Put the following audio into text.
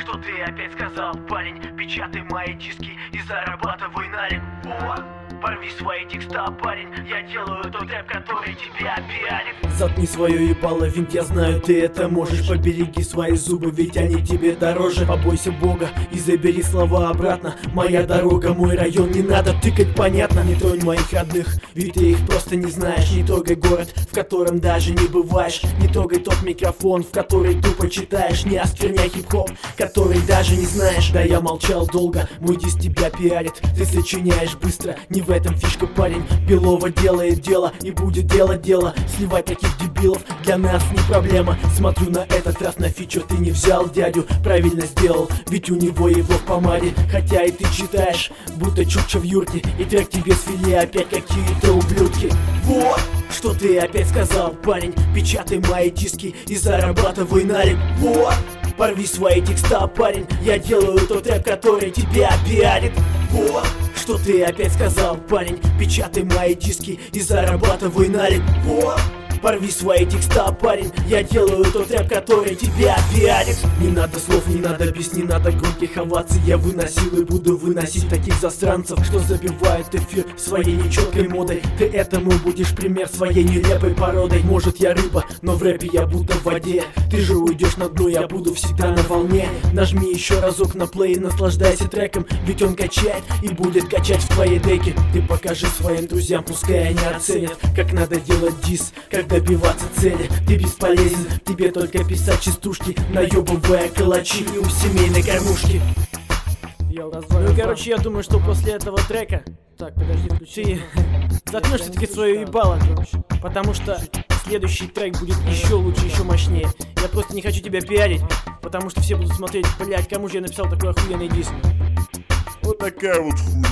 Что ты опять сказал, парень? Печатай мои диски и зарабатывай налик. Порви свои текста, парень. Я делаю тот рэп, который тебя пиарит. Заткни свое ебало, винт, я знаю, ты это можешь. Побереги свои зубы, ведь они тебе дороже. Побойся Бога и забери слова обратно. Моя дорога, мой район, не надо тыкать, понятно. Не тронь моих родных, ведь ты их просто не знаешь. Не трогай город, в котором даже не бываешь. Не трогай тот микрофон, в который тупо читаешь. Не оскверняй хип-хоп, который даже не знаешь. Да я молчал долго, мой дис тебя пиарит. Ты сочиняешь быстро, не в этом фишка, парень. Белова делает дело и будет делать дело. Сливать таких дебилов для нас не проблема. Смотрю на этот раз на фичер, ты не взял дядю. Правильно сделал, ведь у него его в помаде. Хотя и ты читаешь, будто чукча в юрте. И трек тебе свели опять какие-то ублюдки. Вот, что ты опять сказал, парень? Печатай мои диски и зарабатывай налик. Вот, порви свои текста, парень. Я делаю тот рэп, который тебя пиарит. Вот, что ты опять сказал, парень? Печатай мои диски и зарабатывай налик. Вот, порви свои текста, парень. Я делаю тот рэп, который тебя пиарит. Не надо слов, не надо песен, не надо громких оваций. Я выносил и буду выносить таких засранцев, что забивают эфир своей нечеткой модой. Ты этому будешь пример своей нелепой породой. Может я рыба, но в рэпе я будто в воде. Ты же уйдешь на дно, я буду всегда на волне. Нажми еще разок на плей и наслаждайся треком, ведь он качает и будет качать в твоей деке. Ты покажи своим друзьям, пускай они оценят, как надо делать дис, как добиваться цели. Ты бесполезен, тебе только писать частушки, наебывая калачи и у семейной кормушки. Ну короче, я думаю, что после этого трека так, подожди, ты заткнешь все-таки свое ебало, потому что следующий трек будет еще лучше, еще мощнее. Я просто не хочу тебя пиарить, потому что все будут смотреть, блять, кому же я написал такой охуенный диск. Вот такая вот хуйня.